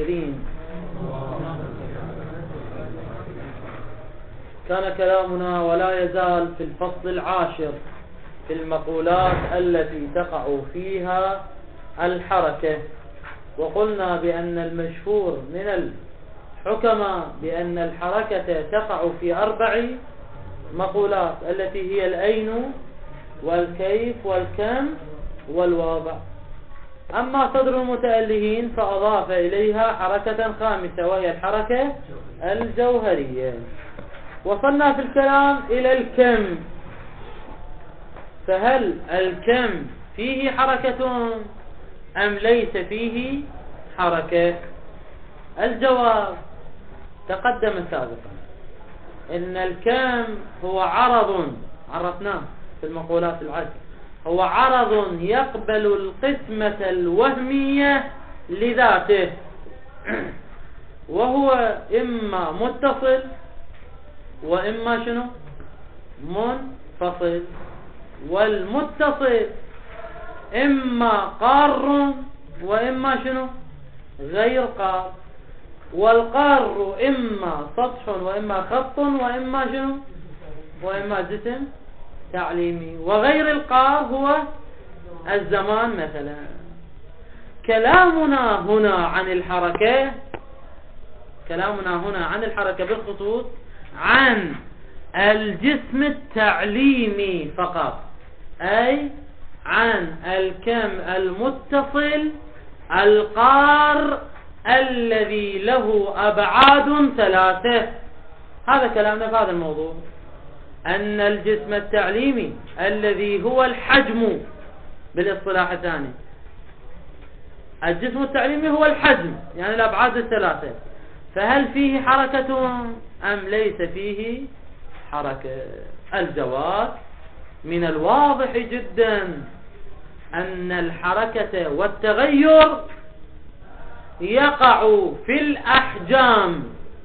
القائلين. كان كلامنا ولا يزال في الفصل العاشر في المقولات التي تقع فيها الحركة، وقلنا بأن المشهور من الحكماء بأن الحركة تقع في 4 مقولات التي هي الأين والكيف والكم والواضع. أما صدر المتألهين فأضاف إليها حركة خامسة وهي الحركة الجوهرية. وصلنا في الكلام إلى الكم، فهل الكم فيه حركة أم ليس فيه حركة؟ الجواب تقدم سابقا إن الكم هو عرض، عرفناه في المقولات العشر، هو عرض يقبل القسمة الوهمية لذاته، وهو إما متصل وإما شنو منفصل. والمتصل إما قار وإما شنو غير قار، والقار إما سطح وإما خط وإما شنو وإما جسم تعليمي، وغير القار هو الزمان مثلا. كلامنا هنا عن الحركة بالخصوص عن الجسم التعليمي فقط، أي عن الكم المتصل القار الذي له أبعاد 3. هذا كلامنا في هذا الموضوع، أن الجسم التعليمي الذي هو الحجم بالاصطلاح الثاني، الجسم التعليمي هو الحجم يعني الأبعاد 3، فهل فيه حركة أم ليس فيه حركة؟ الجواب من الواضح جدا أن الحركة والتغير يقع في الأحجام،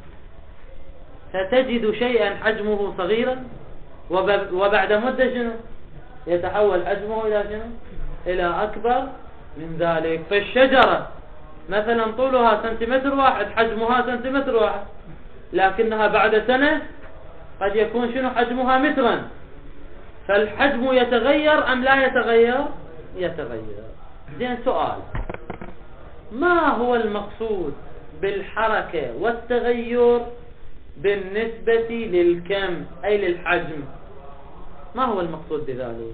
فتجد شيئا حجمه صغيرا وبعد مدة شنو يتحول حجمه إلى شنو إلى أكبر من ذلك. فالشجرة مثلا طولها 1 سنتيمتر حجمها 1 سنتيمتر، لكنها بعد سنة قد يكون شنو حجمها مترا. فالحجم يتغير أم لا يتغير؟ يتغير. زين، سؤال: ما هو المقصود بالحركة والتغير بالنسبة للكم أي للحجم؟ ما هو المقصود بذلك؟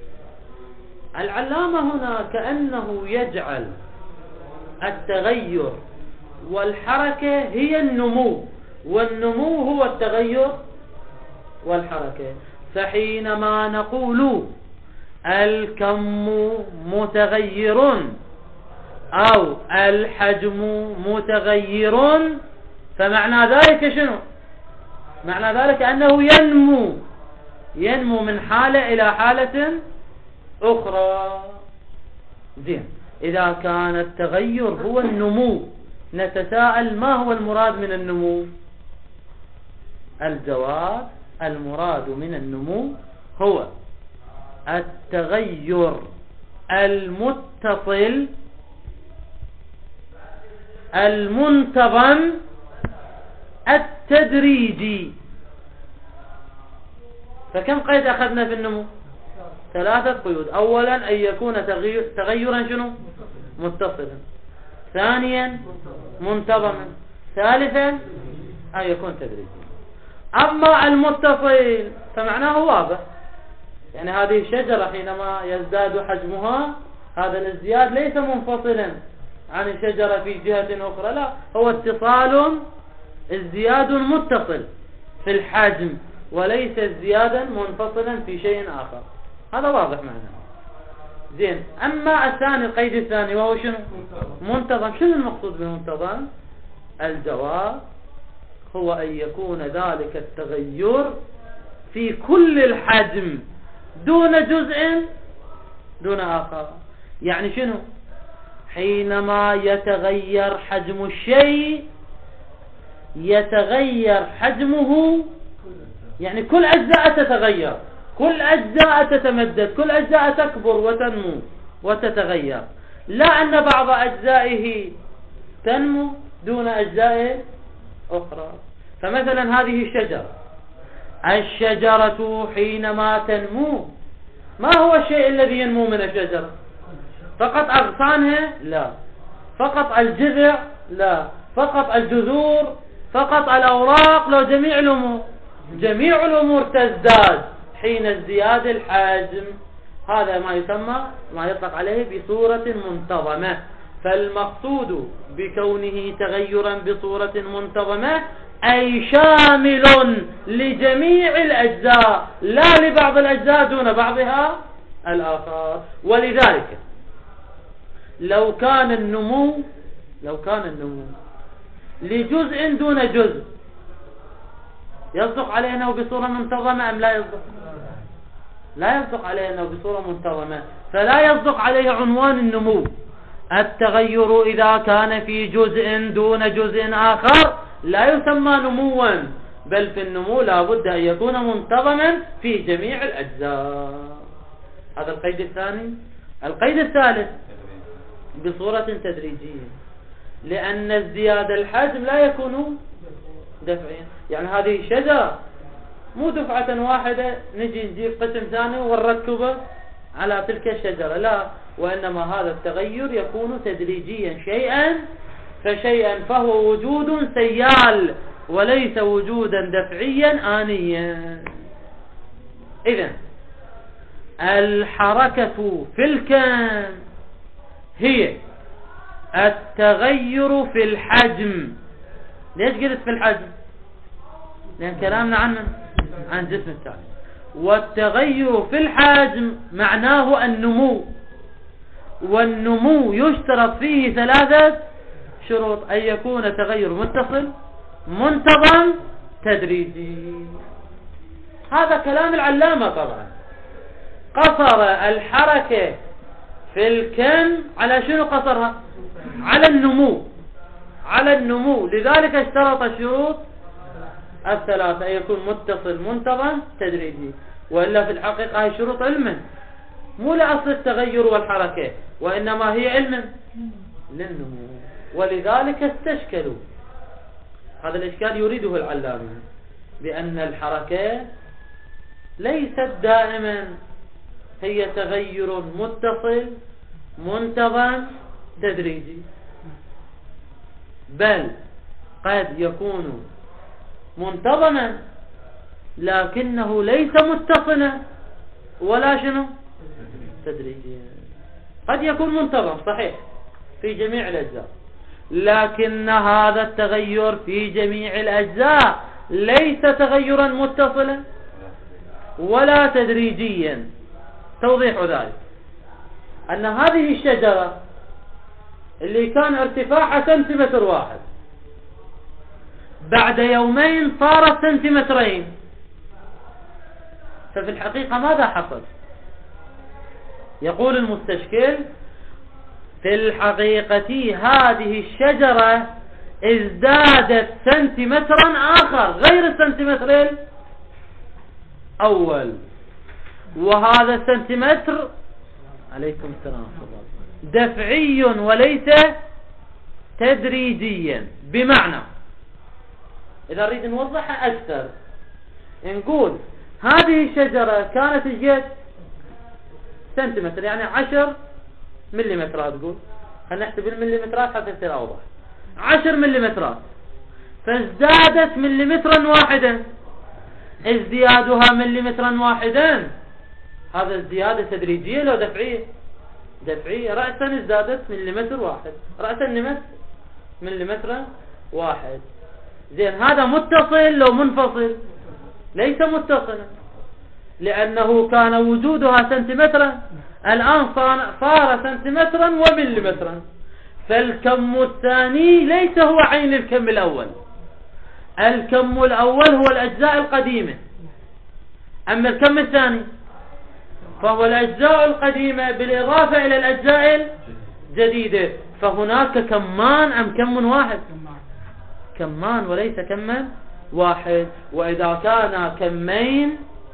العلامة هنا كأنه يجعل التغير والحركة هي النمو، والنمو هو التغير والحركة. فحينما نقول الكم متغير أو الحجم متغير، فمعنى ذلك شنو؟ معنى ذلك أنه ينمو من حالة إلى حالة أخرى. زين، إذا كان التغير هو النمو، نتساءل ما هو المراد من النمو؟ الجواب: المراد من النمو هو التغير المتصل المنتظم التدريجي. فكم قيد أخذنا في النمو؟ 3 قيود. أولا أن يكون تغيرا شنو متصلا، ثانيا منتظما، ثالثا أن يكون تدريجي. أما المتصل فمعناه واضح، يعني هذه الشجرة حينما يزداد حجمها هذا الازدياد ليس منفصلا عن الشجرة في جهة أخرى، لا، هو اتصال ازدياد متصل في الحجم وليس ازديادا منفصلا في شيء آخر. هذا واضح معناه. زين، أما الثاني القيد الثاني وهو شنو منتظم. شنو المقصود بالمنتظم؟ الجواب هو أن يكون ذلك التغير في كل الحجم دون جزء دون آخر. يعني شنو؟ حينما يتغير حجم الشيء يتغير حجمه، يعني كل أجزاء تتغير، كل أجزاء تتمدد، كل أجزاء تكبر وتنمو وتتغير، لا أن بعض أجزائه تنمو دون أجزاء أخرى. فمثلا هذه الشجرة حينما تنمو، ما هو الشيء الذي ينمو من الشجرة؟ فقط أغصانها؟ لا. فقط الجذع؟ لا. فقط الجذور؟ فقط الأوراق؟ لو جميع الأمور. جميع الأمور تزداد حين ازدياد الحجم. هذا ما يسمى، ما يطلق عليه بصورة منتظمة. فالمقصود بكونه تغيرا بصورة منتظمة أي شامل لجميع الأجزاء، لا لبعض الأجزاء دون بعضها الآخر. ولذلك لو كان النمو لجزء دون جزء يصدق عليه أنه بصورة منتظمة أم لا يصدق؟ لا يصدق عليه أنه بصورة منتظمة، فلا يصدق عليه عنوان النمو. التغير إذا كان في جزء دون جزء آخر لا يسمى نموا، بل في النمو لا بد أن يكون منتظما في جميع الأجزاء. هذا القيد الثاني. القيد الثالث بصورة تدريجية، لأن ازدياد الحجم لا يكون دفعيا. يعني هذه الشجرة مو دفعة واحدة نجي نجيب قسم ثاني ونركبه على تلك الشجرة، لا، وإنما هذا التغير يكون تدريجيا شيئا فشيئا، فهو وجود سيال وليس وجودا دفعيا آنيا. إذن الحركة في الكون هي التغير في الحجم. ليش قلت في الحجم؟ لأن كلامنا عن جسم الثاني. والتغير في الحجم معناه النمو، والنمو يشترط فيه 3 شروط: أن يكون تغير متصل منتظم تدريجي. هذا كلام العلامة طبعا. قصر الحركة في الكم على شنو قصرها؟ على النمو. لذلك اشترط الشروط 3: أن يكون متصل منتظم تدريجي. وإلا في الحقيقة هي شروط علما، مو لأصل التغير والحركة، وإنما هي علما للنمو. ولذلك استشكلوا. هذا الإشكال يريده العلامة، بأن الحركة ليست دائما هي تغير متصل منتظم تدريجي، بل قد يكون منتظما لكنه ليس متصلا ولا شنو تدريجيا. قد يكون منتظم صحيح في جميع الأجزاء، لكن هذا التغير في جميع الأجزاء ليس تغيرا متصلا ولا تدريجيا. توضيح ذلك أن هذه الشجرة اللي كان ارتفاعها 1 سنتيمتر بعد يومين صارت 2 سنتيمترين، ففي الحقيقة ماذا حصل؟ يقول المستشكل: في الحقيقة هذه الشجرة ازدادت سنتيمترا آخر غير السنتيمتر الأول، وهذا السنتيمتر عليكم السلام دفعي وليس تدريجيا. بمعنى إذا نريد نوضحها أكثر نقول هذه الشجرة كانت جت سنتيمتر، يعني 10 مليمترات، تقول خلينا نحسب المليمترات حتى تصير أوضح. 10 مليمترات، فازدادت مليمترا واحدا. ازديادها مليمترا واحدا هذا ازديادة تدريجية لو دفعية؟ دفعية. رأسا ازدادت مليمتر واحد، رأسا نمت مليمتر واحد. زين، هذا متصل لو منفصل؟ ليس متصلا، لأنه كان وجودها سنتيمترا، الآن صار سنتيمترا ومليمترا. فالكم الثاني ليس هو عين الكم الأول. الكم الأول هو الأجزاء القديمة، أما الكم الثاني فهو الأجزاء القديمة بالإضافة إلى الأجزاء الجديدة. فهناك كمان أم كم واحد؟ كمان وليس كما واحد. وإذا كان كمين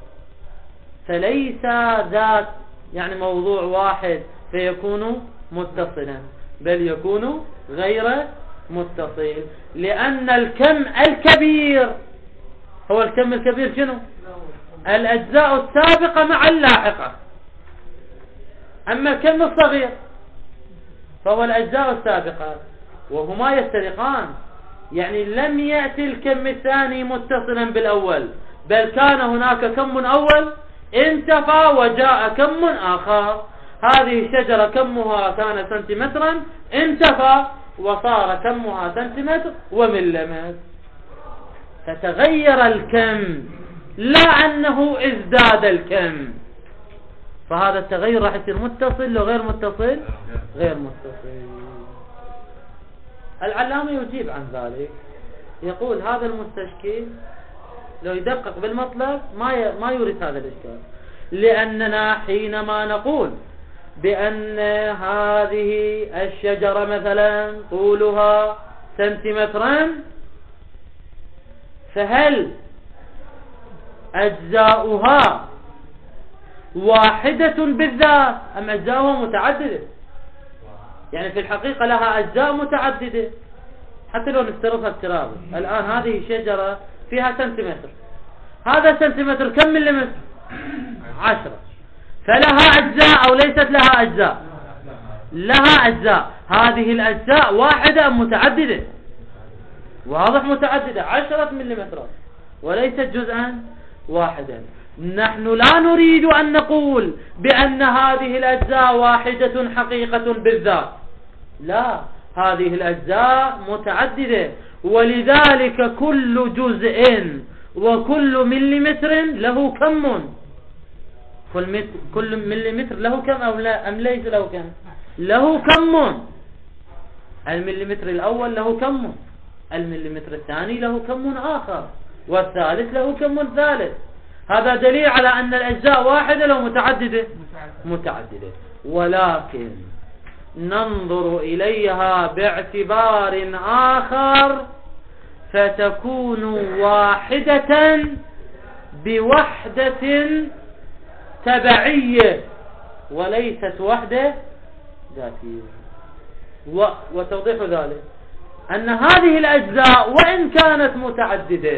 فليس ذات يعني موضوع واحد فيكون متصلا، بل يكون غير متصل، لأن الكم الكبير هو الكم الكبير شنو؟ الأجزاء السابقة مع اللاحقة. أما الكم الصغير فهو الأجزاء السابقة، وهما يفترقان. يعني لم يأتي الكم الثاني متصلا بالأول، بل كان هناك كم أول انتفى وجاء كم آخر. هذه الشجرة كمها كان سنتيمترا، انتفى وصار كمها سنتيمتر ومليمتر، فتغير الكم لا أنه ازداد الكم. فهذا التغير راح يصير متصل وغير متصل، غير متصل. العلامة يجيب عن ذلك، يقول هذا المستشكل لو يدقق بالمطلب ما يورث هذا الإشكال، لأننا حينما نقول بأن هذه الشجرة مثلا طولها سنتيمتران، فهل أجزاؤها واحدة بالذات أم أجزاؤها متعددة؟ يعني في الحقيقة لها أجزاء متعددة، حتى لو نفترضها افتراضا. الآن هذه الشجرة فيها سنتيمتر، هذا سنتيمتر كم مليمتر؟ 10. فلها أجزاء أو ليست لها أجزاء؟ لها أجزاء. هذه الأجزاء واحدة أم متعددة؟ واضح متعددة، 10 مليمترات وليست جزءا واحدا. نحن لا نريد أن نقول بأن هذه الأجزاء واحدة حقيقة بالذات، لا، هذه الأجزاء متعددة، ولذلك كل جزء وكل مليمتر له كم. كل مليمتر له كم أم ليس له كم؟ له كم. المليمتر الأول له كم، المليمتر الثاني له كم آخر، والثالث له كم ثالث. هذا دليل على أن الأجزاء واحدة لو متعددة، متعددة. ولكن ننظر إليها باعتبار آخر فتكون واحدة بوحدة تبعية وليست وحدة ذاتية. وتوضيح ذلك أن هذه الأجزاء وإن كانت متعددة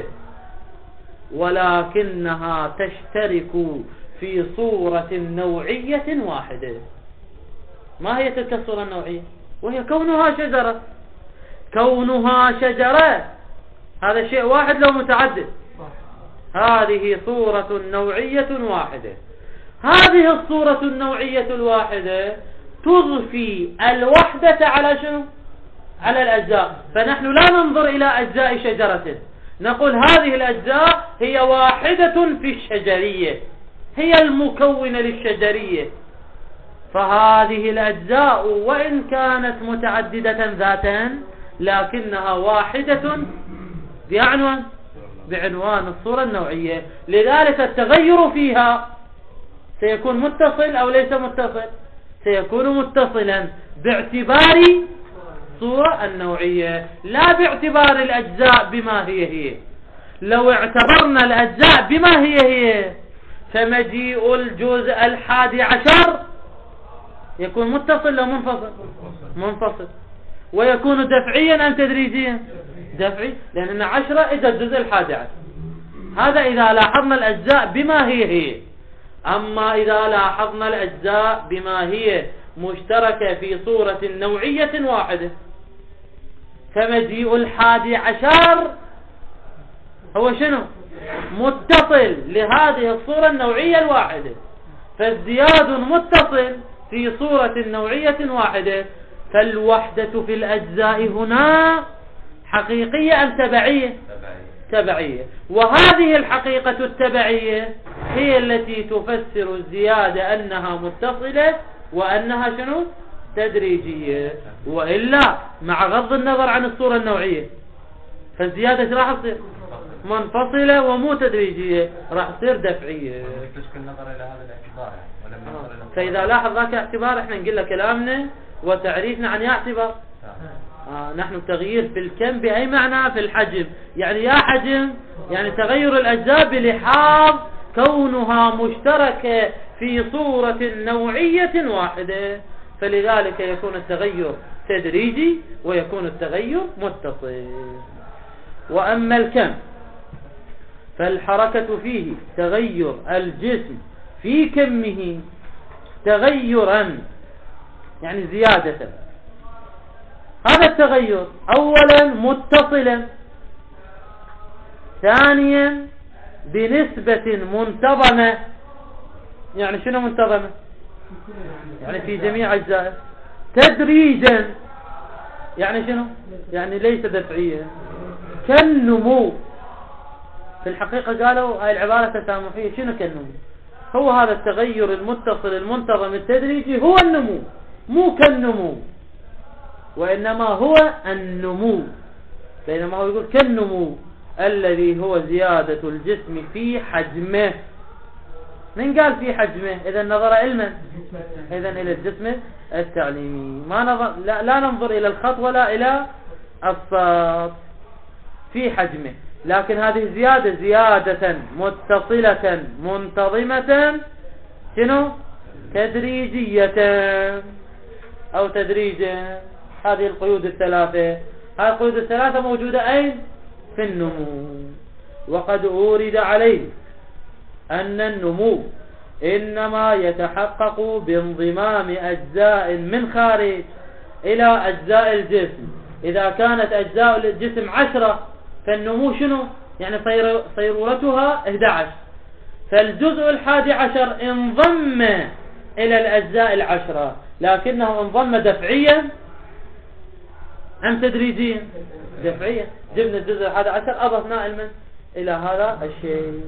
ولكنها تشترك في صورة نوعية واحدة. ما هي تلك الصورة النوعية؟ وهي كونها شجرة. كونها شجرة هذا شيء واحد لو متعدد، هذه صورة نوعية واحدة. هذه الصورة النوعية الواحدة تضفي الوحدة على شنو؟ على الأجزاء. فنحن لا ننظر إلى أجزاء شجرة، نقول هذه الأجزاء هي واحدة في الشجرية، هي المكونة للشجرية. فهذه الأجزاء وإن كانت متعددة ذاتا لكنها واحدة بعنوان الصورة النوعية. لذلك التغير فيها سيكون متصل أو ليس متصل؟ سيكون متصلا باعتبار الصورة النوعية، لا باعتبار الأجزاء بما هي. لو اعتبرنا الأجزاء بما هي فمجيء الجزء 11 يكون متصل أو منفصل؟ منفصل. ويكون دفعيا أم تدريجيا؟ دفعي، لأن 10 إذا الجزء 11. هذا إذا لاحظنا الأجزاء بما هي. أما إذا لاحظنا الأجزاء بما هي مشتركة في صورة نوعية واحدة فمجيء 11 هو شنو؟ متصل لهذه الصورة النوعية الواحدة. فازدياد متصل في صورة نوعية واحدة، فالوحدة في الأجزاء هنا حقيقية أم تبعية؟ تبعية. وهذه الحقيقة التبعية هي التي تفسر الزيادة أنها متصلة وأنها شنو؟ تدريجية. وإلا مع غض النظر عن الصورة النوعية فالزيادة راح تصير منفصلة ومو تدريجية، راح تصير دفعية. تشكل نظر إلى هذا الاعتبار فإذا لاحظ ذاك اعتبار احنا نقول له كلامنا وتعريفنا عن اعتبار. نحن التغيير في الكم بأي معنى؟ في الحجم. يعني يا حجم يعني تغير الأجزاء بلحاظ كونها مشتركة في صورة نوعية واحدة، فلذلك يكون التغير تدريجي ويكون التغير متصل. وأما الكم فالحركة فيه تغير الجسم في كمه تغيرا يعني زيادة. هذا التغير أولا متصلا، ثانيا بنسبة منتظمة. يعني شنو منتظمة؟ يعني في جميع أجزائه. تدريجا يعني شنو؟ يعني ليس دفعيا كالنمو. في الحقيقة قالوا هاي العبارة تسامحية. شنو كالنمو؟ هو هذا التغير المتصل المنتظم التدريجي هو النمو، مو كالنمو، وإنما هو النمو. بينما هو يقول كالنمو الذي هو زيادة الجسم في حجمه. من قال في حجمه؟ إذا نظر علما إذا إلى الجسم التعليمي، ما نظر لا ننظر إلى الخط ولا إلى الصف. في حجمه، لكن هذه زيادة متصلة منتظمة شنو؟ تدريجية أو تدريجا. هذه القيود الثلاثة. هذه القيود الثلاثة موجودة أين؟ في النمو. وقد أورد عليه أن النمو إنما يتحقق بانضمام أجزاء من خارج إلى أجزاء الجسم. إذا كانت أجزاء الجسم 10 فالنمو شنو؟ يعني صيرورتها 11، فالجزء 11 انضم إلى الأجزاء 10، لكنه انضم دفعيا أم تدريجيا؟ دفعيا. جبنا الجزء 11 أضفنا علما إلى هذا الشيء.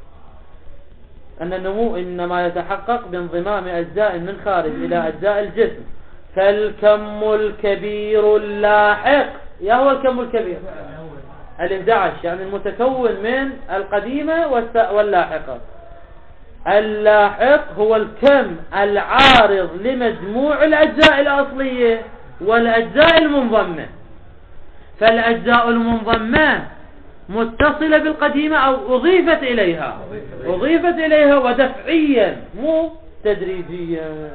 أن النمو إنما يتحقق بانضمام أجزاء من خارج إلى أجزاء الجسم. فالكم الكبير اللاحق، يا هو الكم الكبير 11 يعني المتكون من القديمة واللاحقة. اللاحق هو الكم العارض لمجموع الأجزاء الأصلية والأجزاء المنضمة. فالأجزاء المنضمة متصلة بالقديمة أو أضيفت إليها ودفعيا مو تدريجيا.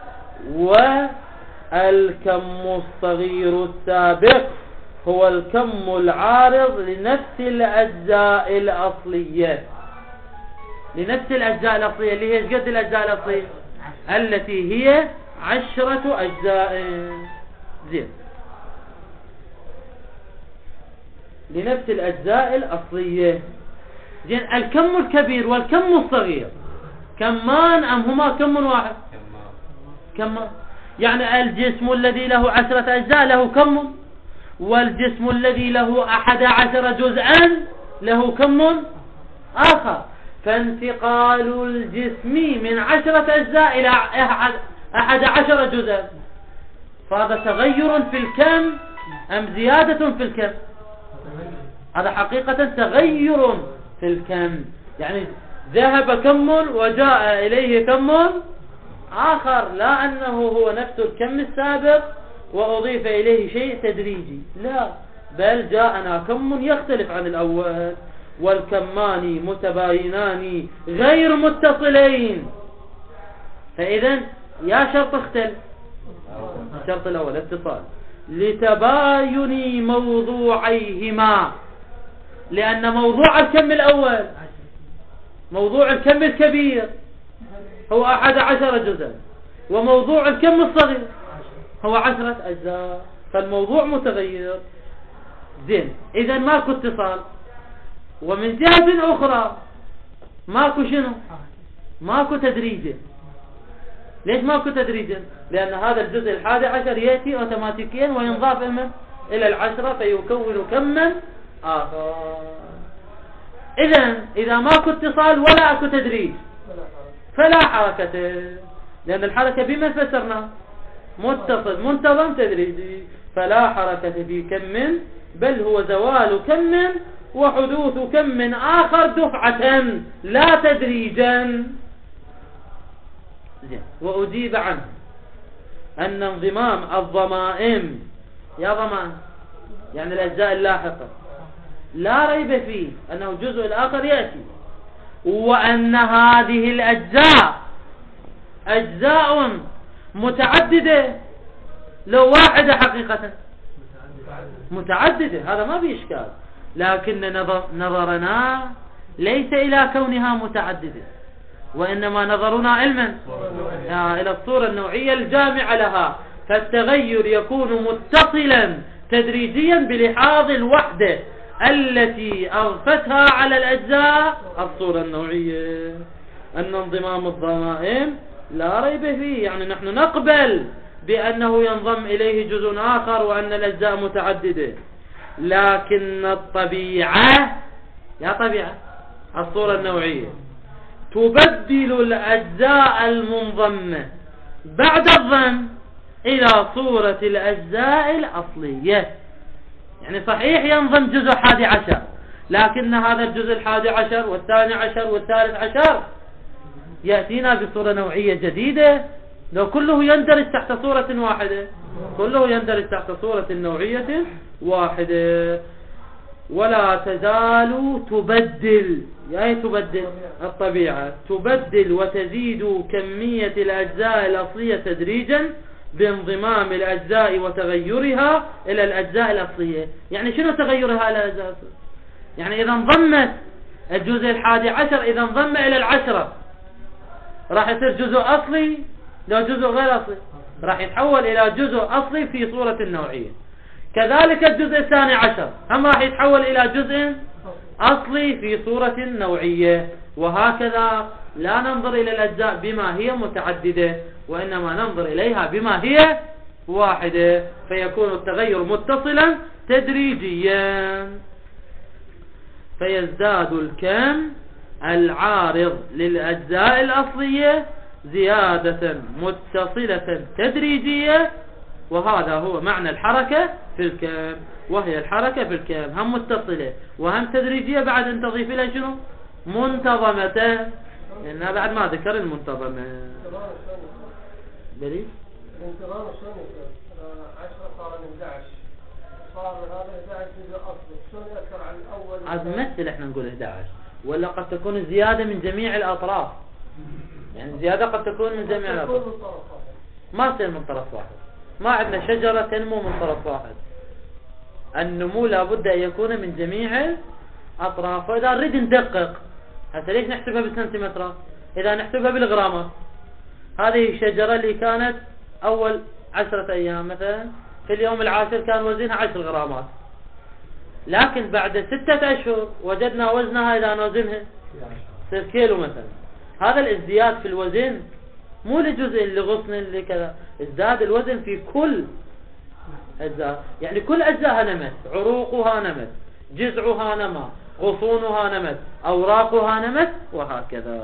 والكم الصغير السابق هو الكم العارض لنفس الأجزاء الأصلية. لنفس الأجزاء الأصلية اللي هي ايش قد الأجزاء الأصلية؟ التي هي 10 أجزاء. زين، لنفس الأجزاء الأصلية. زين، الكم الكبير والكم الصغير كمان أم هما كم واحد؟ كمان. يعني الجسم الذي له 10 أجزاء له كم، والجسم الذي له 11 جزءا له كم آخر. فانتقال الجسم من 10 أجزاء إلى 11 جزءا، فهذا تغير في الكم أم زيادة في الكم؟ هذا حقيقة تغير في الكم. يعني ذهب كم وجاء إليه كم آخر، لا أنه هو نفس الكم السابق وأضيف إليه شيء تدريجي، لا، بل جاءنا كم يختلف عن الأول. والكمان متباينان غير متصلين. فإذا يا شرط اختلف. الشرط الأول اتصال لتباين موضوعيهما، لأن موضوع الكم الأول موضوع الكم الكبير هو 11 جزءا، وموضوع الكم الصغير هو 10 أجزاء، فالموضوع متغير. زين، إذا ماكو اتصال. ومن جهة أخرى ماكو شنو؟ ماكو تدريجا. ليش ماكو تدريجا؟ لأن هذا الجزء 11 يأتي أوتوماتيكيا وينضاف إلى 10 فيكون كما آخر. إذا ماكو اتصال ولا أكو تدريج فلا حركة، لأن الحركة بما فسرنا متصل منتظم تدريجي، فلا حركة في كم، بل هو زوال كم وحدوث كم آخر دفعة لا تدريجا. وأجيب عنه أن انضمام الضمائم، يا ضمائم يعني الأجزاء اللاحقة، لا ريب فيه أنه الجزء الآخر يأتي، وأن هذه الأجزاء أجزاء متعددة لو واحدة حقيقة متعددة، هذا ما في إشكال، لكن نظرنا ليس إلى كونها متعددة، وإنما نظرنا علما إلى الصورة النوعية الجامعة لها، فالتغير يكون متصلا تدريجيا بلحاظ الوحدة التي أغفتها على الأجزاء الصورة النوعية. أن انضمام الضمائم لا ريب فيه، يعني نحن نقبل بأنه ينضم إليه جزء آخر وأن الأجزاء متعددة، لكن الطبيعة يا طبيعة الصورة النوعية تبدل الأجزاء المنضمة بعد الضم إلى صورة الأجزاء الأصلية. يعني صحيح ينضم جزء 11، لكن هذا الجزء 11 والثاني عشر والثالث عشر يأتينا بصورة نوعية جديدة، لو كله يندرج تحت صورة واحدة، كله يندرج تحت صورة نوعية واحدة. ولا تزال تبدل، يعني تبدل الطبيعة، تبدل وتزيد كمية الأجزاء الأصلية تدريجا بانضمام الأجزاء وتغيرها إلى الأجزاء الأصلية. يعني شنو تغيرها إلى الأجزاء الأصلية؟ يعني إذا انضمت الجزء 11، إذا انضم إلى 10 راح يصير جزء أصلي، لو جزء غير أصلي راح يتحول إلى جزء أصلي في صورة النوعية. كذلك الجزء 12 هم راح يتحول إلى جزء أصلي في صورة نوعية، وهكذا. لا ننظر إلى الأجزاء بما هي متعددة، وإنما ننظر إليها بما هي واحدة، فيكون التغير متصلا تدريجيا. فيزداد الكم العارض للأجزاء الأصلية زيادة متصلة تدريجية، وهذا هو معنى الحركة في الكم، وهي الحركة في الكم هم متصلة وهم تدريجية بعد أن تضيف إلى شنو؟ منتظمة، لأنها بعد ما ذكر المنتظمة. بلي؟ الانتظام شلون 10 صار 11 صار هذا 11 جزء أصلي، شلون يأثر على الأول؟ عاد نمثل احنا نقول 11، ولا قد تكون الزيادة من جميع الأطراف، يعني الزيادة قد تكون من جميع الأطراف، ما تصير من طرف واحد. ما عندنا شجرة تنمو من طرف واحد، النمو لابد أن يكون من جميع الأطراف. وإذا نريد ندقق، حتى ليش نحسبها بالسنتيمترات؟ إذا نحسبها بالغرامات، هذه الشجرة اللي كانت أول 10 أيام مثلا، في اليوم العاشر كان وزنها 10 غرامات، لكن بعد 6 أشهر وجدنا وزنها إذا نوزنها تصير كيلو مثلا. هذا الازدياد في الوزن مو لجزء لغصن لكذا، ازداد الوزن في كل أجزاء، يعني كل أجزاءها نمت، عروقها نمت، جذعها نما، غصونها نمت، أوراقها نمت، وهكذا.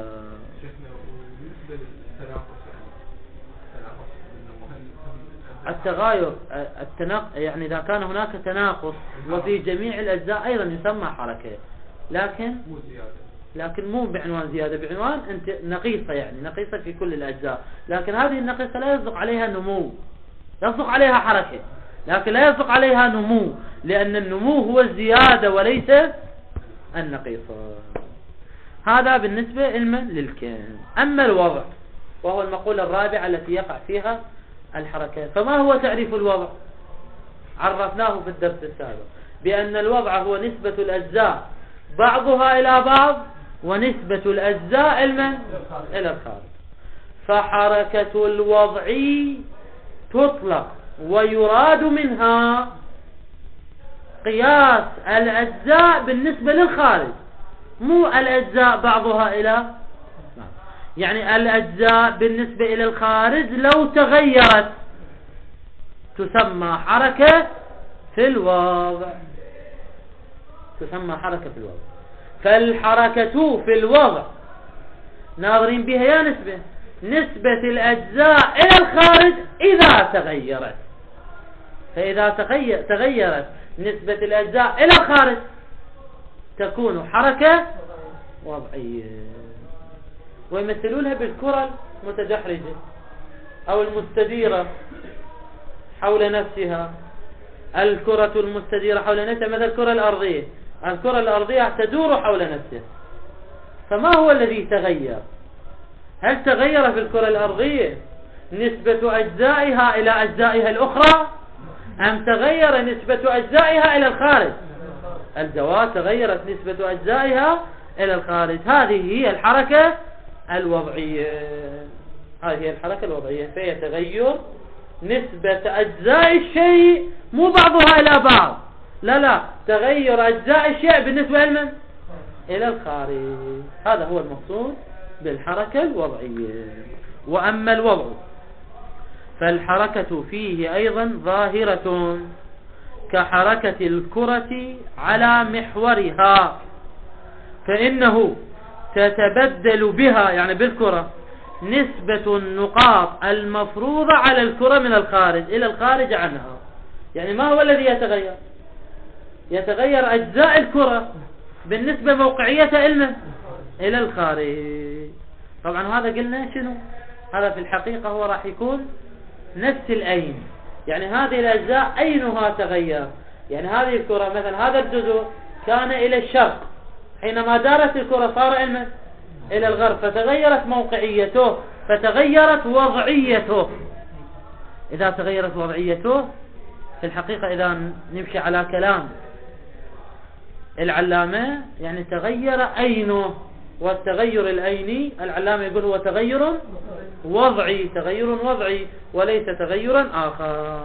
التغاير يعني إذا كان هناك تناقص وفي جميع الأجزاء أيضا يسمى حركة، لكن مو بعنوان زيادة، بعنوان أنت نقيصة، يعني نقيصة في كل الأجزاء. لكن هذه النقيصة لا يصدق عليها نمو، يصدق عليها حركة، لكن لا يصدق عليها نمو، لأن النمو هو الزيادة وليس النقيصة. هذا بالنسبة للكم. أما الوضع وهو المقولة الرابعة التي يقع فيها الحركة، فما هو تعريف الوضع؟ عرفناه في الدرس السابق بأن الوضع هو نسبة الأجزاء بعضها إلى بعض ونسبة الأجزاء إلى الخارج. فحركة الوضع تطلق ويراد منها قياس الأجزاء بالنسبة للخارج، مو الأجزاء بعضها إلى، يعني الأجزاء بالنسبة إلى الخارج لو تغيرت تسمى حركة في الوضع، تسمى حركة في الوضع. فالحركة في الوضع ناظرين بها يا نسبة الأجزاء إلى الخارج إذا تغيرت، فإذا تغيرت نسبة الأجزاء إلى الخارج تكون حركة وضعية. ويمثلونها بالكرة المتدحرجة أو المستديرة حول نفسها. الكرة المستديرة حول نفسها مثل الكرة الأرضية، الكرة الأرضية تدور حول نفسها. فما هو الذي تغير؟ هل تغير في الكرة الأرضية نسبة أجزائها إلى أجزائها الأخرى أم تغير نسبة أجزائها إلى الخارج؟ الجواب تغيرت نسبة أجزائها إلى الخارج. هذه هي الحركة الوضعية. هذه هي الحركة الوضعية. فهي تغير نسبة أجزاء الشيء مو بعضها إلى بعض، لا تغير أجزاء الشيء بالنسبة لمن؟ إلى الخارج. هذا هو المقصود بالحركة الوضعية. وأما الوضع فالحركة فيه أيضا ظاهرة كحركة الكرة على محورها، فإنه تتبدل بها يعني بالكرة نسبة النقاط المفروضة على الكرة من الخارج إلى الخارج عنها. يعني ما هو الذي يتغير؟ يتغير أجزاء الكرة بالنسبة موقعية إلى الخارج. طبعا هذا قلنا شنو؟ هذا في الحقيقة هو راح يكون نفس الأين. يعني هذه الأجزاء أينها تغير. يعني هذه الكرة مثلا هذا الجزء كان إلى الشرق، حينما دارت الكرة صار إلى الغرب، فتغيرت موقعيته، فتغيرت وضعيته. إذا تغيرت وضعيته في الحقيقة إذا نمشي على كلام العلامة يعني تغير أينه. والتغير الأيني العلامة يقول هو تغير وضعي، تغير وضعي وليس تغيرا آخر.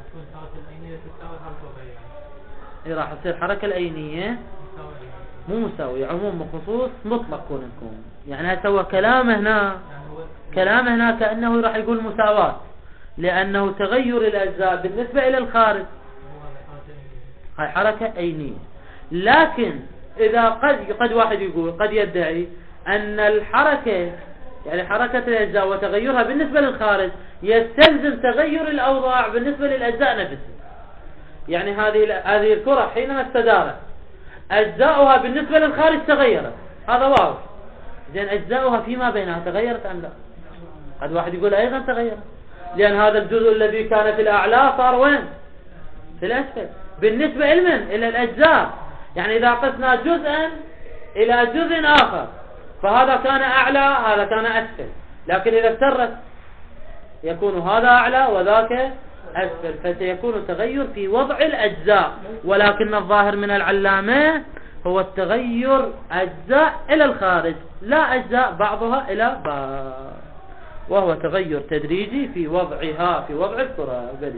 راح تصير حركة الأينية مو مساوية، عموم بخصوص مطلق كونكم. يعني سوى كلامه هنا كأنه راح يقول مساواة، لأنه تغير الأجزاء بالنسبة إلى الخارج، هاي حركة أينية. لكن إذا قد واحد يقول قد يدعي أن الحركة يعني حركة الأجزاء وتغيرها بالنسبة للخارج يستلزم تغير الأوضاع بالنسبة للأجزاء نفسها. يعني هذه الكرة حينما استدارت أجزاؤها بالنسبة للخارج تغيرت، هذا واضح. لأن أجزاؤها فيما بينها تغيرت أم لا؟ قد واحد يقول أيضا تغيرت، لأن هذا الجزء الذي كان في الأعلى صار وين؟ في الأسفل. بالنسبة إلى الأجزاء، يعني إذا قسنا جزءا إلى جزء آخر فهذا كان أعلى هذا كان أسفل، لكن إذا افترت يكون هذا أعلى وذاك أسفل، فسيكون تغير في وضع الأجزاء. ولكن الظاهر من العلامة هو التغير أجزاء إلى الخارج لا أجزاء بعضها إلى بعض، وهو تغير تدريجي في وضعها في وضع الكرة. بلي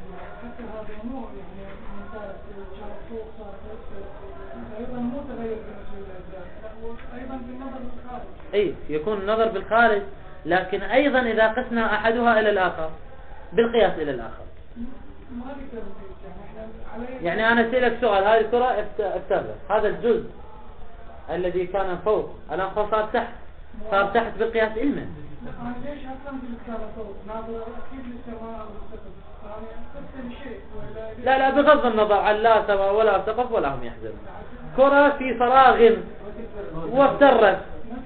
أي يكون النظر بالخارج، لكن أيضا إذا قسنا أحدها إلى الآخر بالقياس إلى الآخر. يعني أنا أسألك سؤال، هذه الكرة افترض هذا الجزء الذي كان فوق الآن صار تحت بالقياس إلمه. لا بغض النظر عن لا سماء ولا سقف ولا هم يحزنون، كرة في فراغ وافترت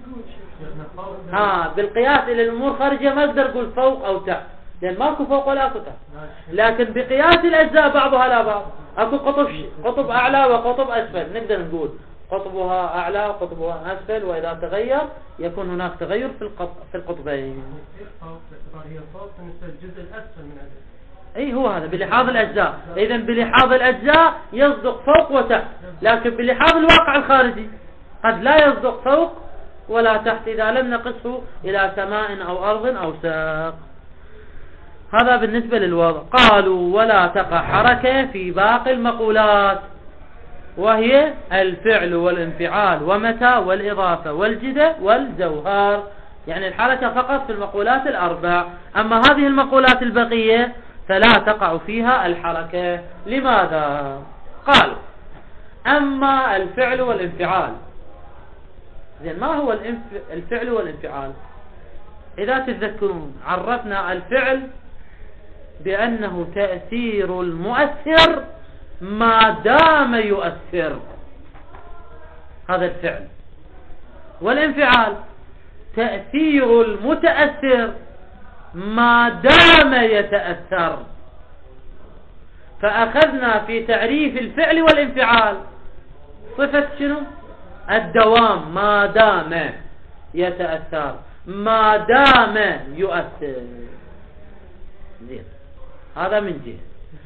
بالقياس إلى الأمور خارجية ما أقدر أقول فوق أو تحت، لأن ماكو فوق ولا أكو تحت. لكن بقياس الأجزاء بعضها لا بعض أكو قطب أعلى وقطب أسفل، نقدر نقول قطبها أعلى وقطبها أسفل، وإذا تغير يكون هناك تغير في القطبين. هي فوق بالنسبة للجزء الأسفل من الأجزاء. أي هو هذا بلحاظ الأجزاء. إذن بلحاظ الأجزاء يصدق فوق وتحت، لكن بلحاظ الواقع الخارجي قد لا يصدق فوق ولا تحت إذا لم نقصه إلى سماء أو أرض أو ساق. هذا بالنسبة للوضع. قالوا ولا تقع حركة في باقي المقولات، وهي الفعل والانفعال ومتى والإضافة والجدة والجوهر. يعني الحركة فقط في المقولات الأربع، أما هذه المقولات البقية فلا تقع فيها الحركة. لماذا؟ قالوا أما الفعل والانفعال. إذن ما هو الفعل والانفعال؟ إذا تتذكرون عرفنا الفعل بأنه تأثير المؤثر ما دام يؤثر، هذا الفعل. والانفعال تأثير المتأثر ما دام يتأثر. فأخذنا في تعريف الفعل والانفعال صفة شنو؟ الدوام، ما دام يتأثر ما دام يؤثر. زين، هذا من جهة.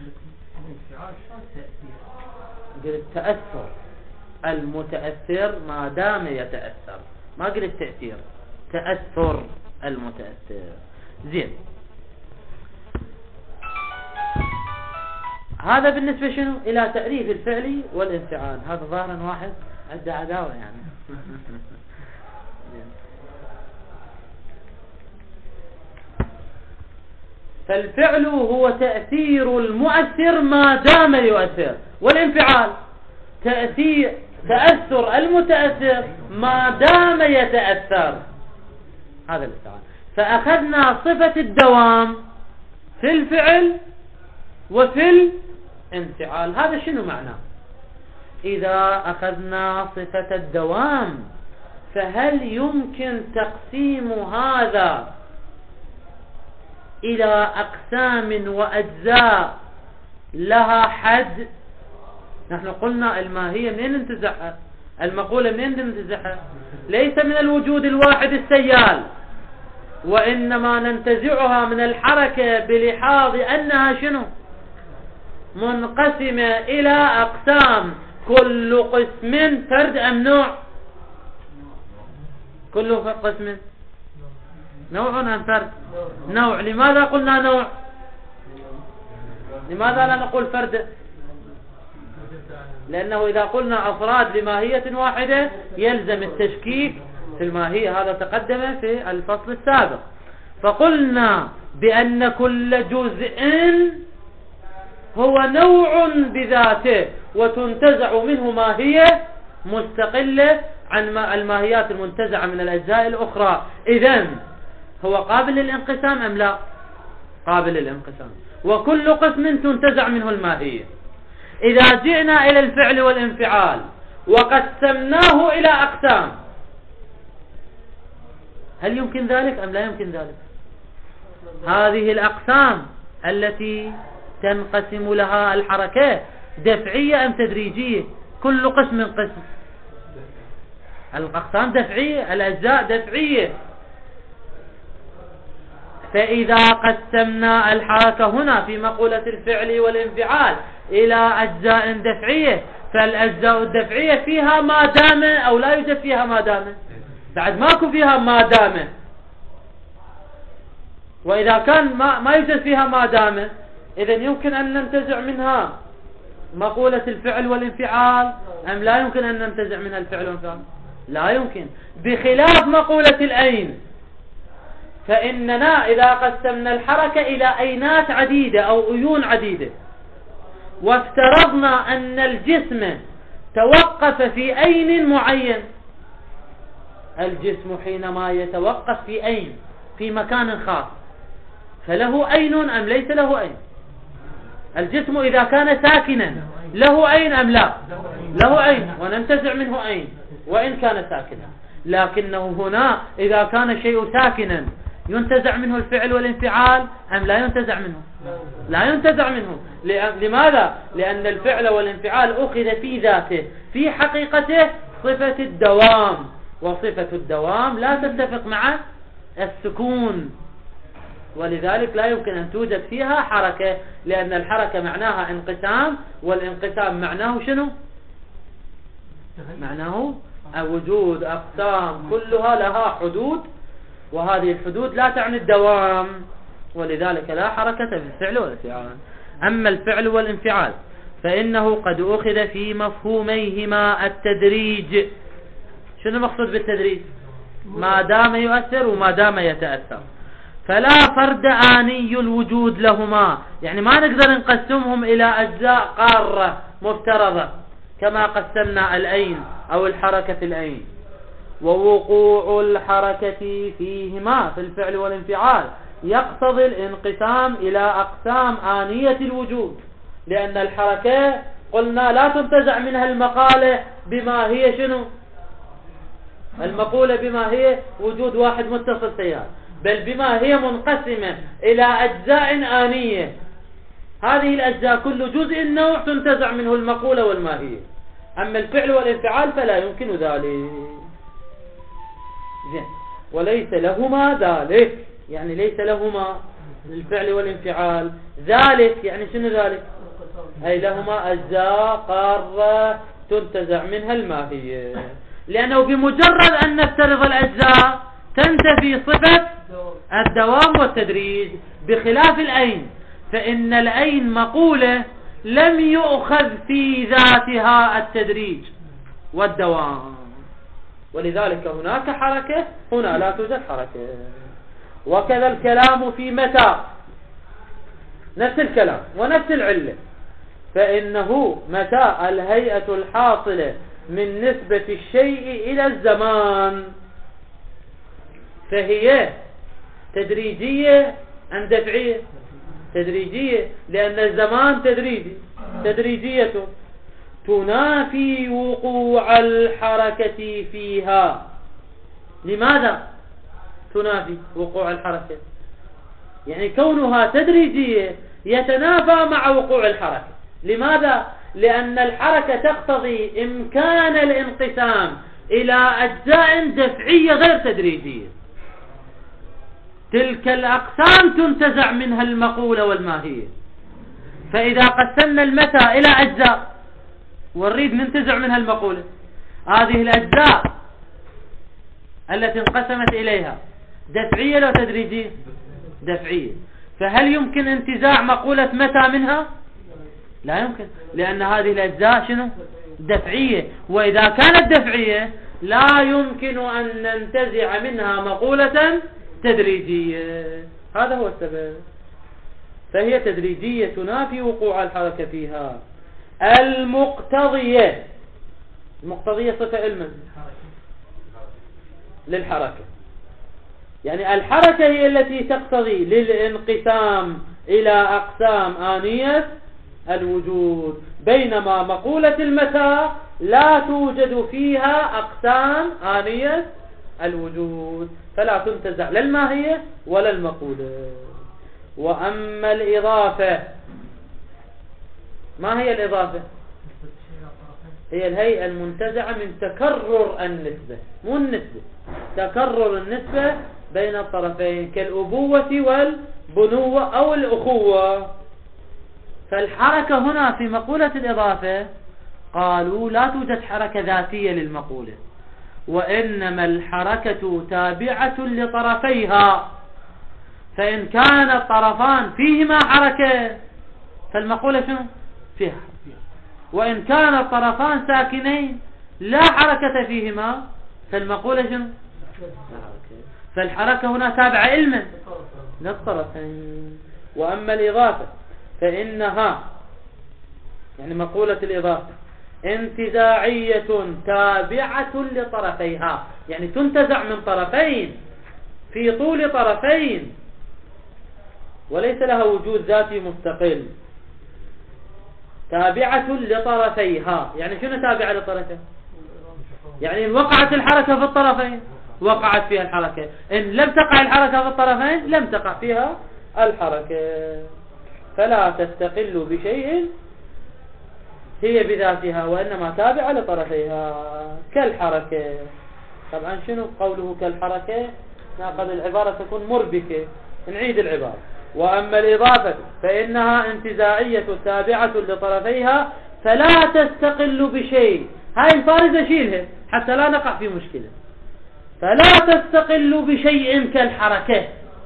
قلت تأثر المتأثر ما دام يتأثر، ما قلت تأثير، تأثر المتأثر. زين، هذا بالنسبة شنو إلى تعريف الفعل والانفعال. هذا ظاهرا واحد عنده عداوة يعني. فالفعل هو تأثير المؤثر ما دام يؤثر، والانفعال تأثر المتأثر ما دام يتأثر. هذا الانفعال. فأخذنا صفة الدوام في الفعل وفي الانفعال. هذا شنو معناه؟ إذا أخذنا صفة الدوام فهل يمكن تقسيم هذا إلى أقسام وأجزاء لها حد؟ نحن قلنا الماهية منين ننتزعها؟ المقولة منين ننتزعها؟ ليس من الوجود الواحد السيال، وإنما ننتزعها من الحركة بلحاظ أنها شنو؟ منقسمة إلى أقسام، كل قسم فرد أم نوع؟ كل قسم نوع أم فرد؟ نوع. لماذا قلنا نوع؟ لماذا لا نقول فرد؟ لأنه إذا قلنا أفراد لماهية واحدة يلزم التشكيك في الماهية. هذا تقدم في الفصل السابق. فقلنا بأن كل جزء هو نوع بذاته وتنتزع منه ماهية مستقلة عن الماهيات المنتزعة من الأجزاء الأخرى. إذن هو قابل للانقسام أم لا؟ قابل للانقسام، وكل قسم تنتزع منه الماهية. إذا جئنا إلى الفعل والانفعال وقسمناه إلى أقسام، هل يمكن ذلك أم لا يمكن ذلك؟ هذه الأقسام التي تنقسم لها الحركات دفعية أم تدريجية؟ كل قسم قسم. الأقسام دفعية، الأجزاء دفعية. فإذا قسمنا الحركة هنا في مقولة الفعل والانفعال إلى أجزاء دفعية، فالأجزاء الدفعية فيها ما دام أو لا يوجد فيها ما دام؟ بعد ماكو فيها ما دام. وإذا كان ما يوجد فيها ما دام، إذن يمكن أن ننتزع منها مقولة الفعل والانفعال أم لا يمكن أن ننتزع منها الفعل والانفعال؟ لا يمكن. بخلاف مقولة الأين، فإننا إذا قسمنا الحركة إلى أينات عديدة أو عيون عديدة، وافترضنا أن الجسم توقف في أين معين، الجسم حينما يتوقف في أين في مكان خاص فله أين أم ليس له أين؟ الجسم إذا كان ساكنا له أين أم لا؟ له أين، وننتزع منه أين وإن كان ساكنا. لكنه هنا إذا كان شيء ساكنا ينتزع منه الفعل والانفعال أم لا ينتزع منه؟ لا ينتزع منه. لماذا؟ لأن الفعل والانفعال أخذ في ذاته في حقيقته صفة الدوام، وصفة الدوام لا تتفق مع السكون، ولذلك لا يمكن أن توجد فيها حركة، لأن الحركة معناها انقسام، والانقسام معناه شنو؟ معناه وجود أقسام كلها لها حدود، وهذه الحدود لا تعني الدوام، ولذلك لا حركة في الفعل والانفعال. أما الفعل والانفعال فإنه قد أخذ في مفهوميهما التدريج. شنو المقصود بالتدريج؟ ما دام يؤثر وما دام يتأثر. فلا فرد آني الوجود لهما، يعني ما نقدر نقسمهم إلى أجزاء قارة مفترضة كما قسمنا الأين أو الحركة في الأين. ووقوع الحركة فيهما في الفعل والانفعال يقتضي الانقسام إلى أقسام آنية الوجود، لأن الحركة قلنا لا تنتزع منها المقالة بما هي شنو؟ المقولة بما هي وجود واحد متصل سيار، بل بما هي منقسمة إلى أجزاء آنية. هذه الأجزاء كل جزء نوع تنتزع منه المقولة والماهية. أما الفعل والانفعال فلا يمكن ذلك. وليس لهما ذلك، يعني ليس لهما للفعل والانفعال. ذلك يعني شنو ذلك؟ أي لهما أجزاء قارة تنتزع منها الماهية، لأنه بمجرد أن نفترض الأجزاء تنتفي صفة الدوام والتدريج، بخلاف الأين، فإن الأين مقولة لم يؤخذ في ذاتها التدريج والدوام، ولذلك هناك حركة هنا لا توجد حركة. وكذا الكلام في متى، نفس الكلام ونفس العلة، فإنه متى الهيئة الحاصلة من نسبة الشيء إلى الزمان، فهي تدريجية أم دفعية؟ تدريجية، لأن الزمان تدريجية تنافي وقوع الحركة فيها. لماذا تنافي وقوع الحركة؟ يعني كونها تدريجية يتنافى مع وقوع الحركة. لماذا؟ لأن الحركة تقتضي إمكان الانقسام إلى أجزاء دفعية غير تدريجية، تلك الأقسام تنتزع منها المقولة والماهية. فإذا قسمنا المتى إلى أجزاء ونريد ننتزع منها المقولة، هذه الأجزاء التي انقسمت إليها دفعية لو تدريجية؟ دفعية. فهل يمكن انتزاع مقولة متى منها؟ لا يمكن، لأن هذه الأجزاء شنو؟ دفعية، وإذا كانت دفعية لا يمكن أن ننتزع منها مقولة تدريجية. هذا هو السبب. فهي تدريجية تنافي وقوع الحركة فيها. المقتضية صفة علما للحركة، يعني الحركة هي التي تقتضي للانقسام إلى أقسام آنية الوجود، بينما مقولة المتى لا توجد فيها أقسام آنية الوجود، فلا تنتزع لا الماهية ولا المقولة. وأما الإضافة، ما هي الإضافة؟ هي الهيئة المنتزعة من تكرر النسبة، مو النسبة، تكرر النسبة بين الطرفين، كالأبوة والبنوة أو الأخوة. فالحركة هنا في مقولة الإضافة قالوا لا توجد حركة ذاتية للمقولة، وإنما الحركة تابعة لطرفيها، فإن كان الطرفان فيهما حركة فالمقولة شنو؟ فيها، وإن كان الطرفان ساكنين لا حركة فيهما فالمقولة شنو؟ فالحركة هنا تابعة علما للطرفين. وأما الإضافة فإنها، يعني مقولة الإضافة، انتزاعية تابعة لطرفيها، يعني تنتزع من طرفين في طول طرفين، وليس لها وجود ذاتي مستقل. تابعة لطرفيها، يعني شنو تابعة لطرفيها؟ يعني إن وقعت الحركة في الطرفين وقعت فيها الحركة، إن لم تقع الحركة في الطرفين لم تقع فيها الحركة. فلا تستقل بشيء هي بذاتها، وإنما تابعة لطرفيها كالحركة. طبعا شنو قوله كالحركة؟ ناخذ العبارة تكون مربكة، نعيد العبارة. وأما الإضافة فإنها انتزاعية تابعة لطرفيها فلا تستقل بشيء. هاي الفارزة شيلها حتى لا نقع في مشكلة. فلا تستقل بشيء كالحركة،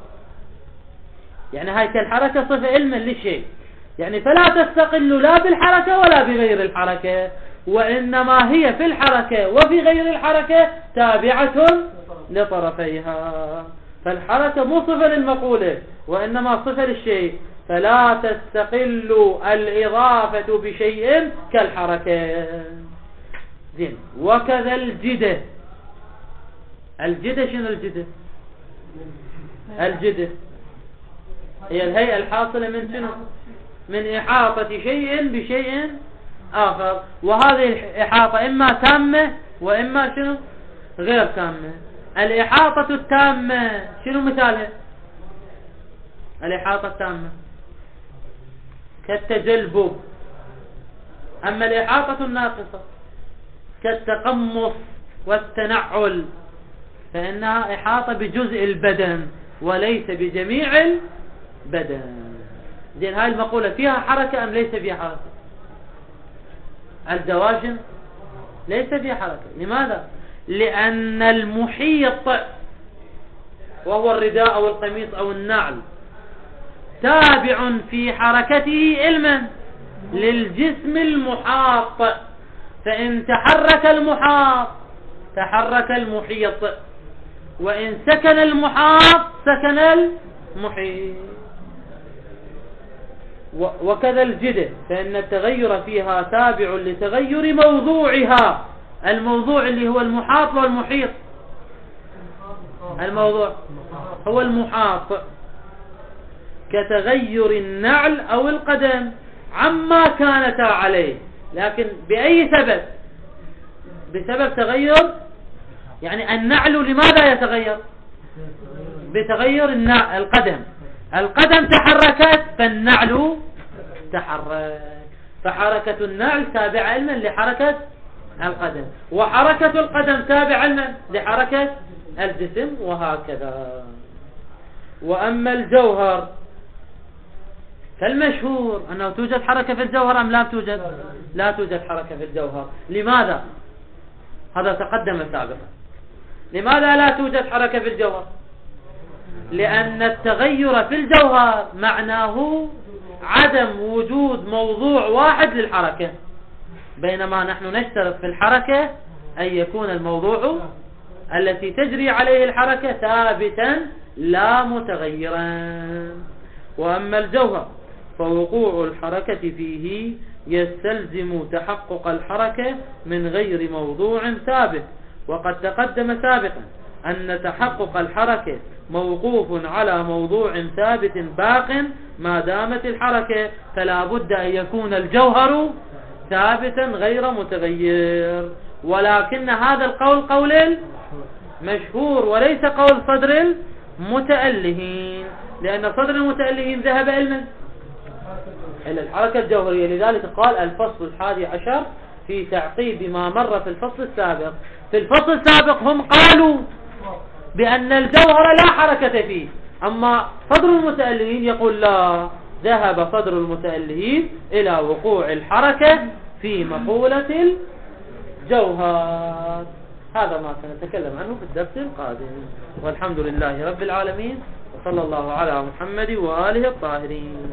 يعني هاي كالحركة صفة علما للشيء، يعني فلا تستقل لا بالحركة ولا بغير الحركة، وإنما هي في الحركة وفي غير الحركة تابعة لطرفيها. فالحركة مو صفة للمقولة وإنما صفة للشيء. فلا تستقل الإضافة بشيء كالحركة. زين. وكذا الجدة. الجدة شنو الجدة؟ الجدة هي الهيئة الحاصلة من شنو؟ من إحاطة شيء بشيء آخر، وهذه الإحاطة إما تامة وإما شنو؟ غير تامة. الإحاطة التامة شنو مثالها؟ الإحاطة التامة كالتجلبب. أما الإحاطة الناقصة كالتقمص والتنعل، فإنها إحاطة بجزء البدن وليس بجميع بدن. زين هاي المقولة فيها حركة أم ليس فيها حركة؟ الدواجن ليس فيها حركة. لماذا؟ لأن المحيط وهو الرداء أو القميص أو النعل تابع في حركته علما للجسم المحاط، فإن تحرك المحاط تحرك المحيط، وإن سكن المحاط سكن المحيط. وكذا الجدة، فإن التغير فيها تابع لتغير موضوعها. الموضوع اللي هو المحاط والمحيط، الموضوع هو المحاط، كتغير النعل أو القدم عما كانتا عليه. لكن بأي سبب؟ بسبب تغير، يعني النعل لماذا يتغير؟ بتغير القدم. القدم تحركت فالنعل تحرك، فحركة النعل تابعة علما لحركة القدم، وحركة القدم تابعة علما لحركة الجسم، وهكذا. وأما الجوهر فالمشهور أنه توجد حركة في الجوهر أم لا توجد؟ لا توجد حركة في الجوهر. لماذا؟ هذا تقدم سابقا. لماذا لا توجد حركة في الجوهر؟ لأن التغير في الجوهر معناه عدم وجود موضوع واحد للحركة، بينما نحن نشترط في الحركة أن يكون الموضوع التي تجري عليه الحركة ثابتا لا متغيرا. وأما الجوهر فوقوع الحركة فيه يستلزم تحقق الحركة من غير موضوع ثابت، وقد تقدم سابقا أن تحقق الحركة موقوف على موضوع ثابت باق ما دامت الحركة، فلا بد أن يكون الجوهر ثابتا غير متغير. ولكن هذا القول قول مشهور وليس قول صدر المتألهين، لأن صدر المتألهين ذهب إلى الحركة الجوهرية. لذلك قال الفصل 11 في تعقيب ما مر في الفصل السابق. في الفصل السابق هم قالوا بأن الجوهر لا حركة فيه، أما صدر المتألهين يقول لا، ذهب صدر المتألهين إلى وقوع الحركة في مقولة الجوهر. هذا ما سنتكلم عنه في الدرس القادم، والحمد لله رب العالمين، وصلى الله على محمد وآله الطاهرين.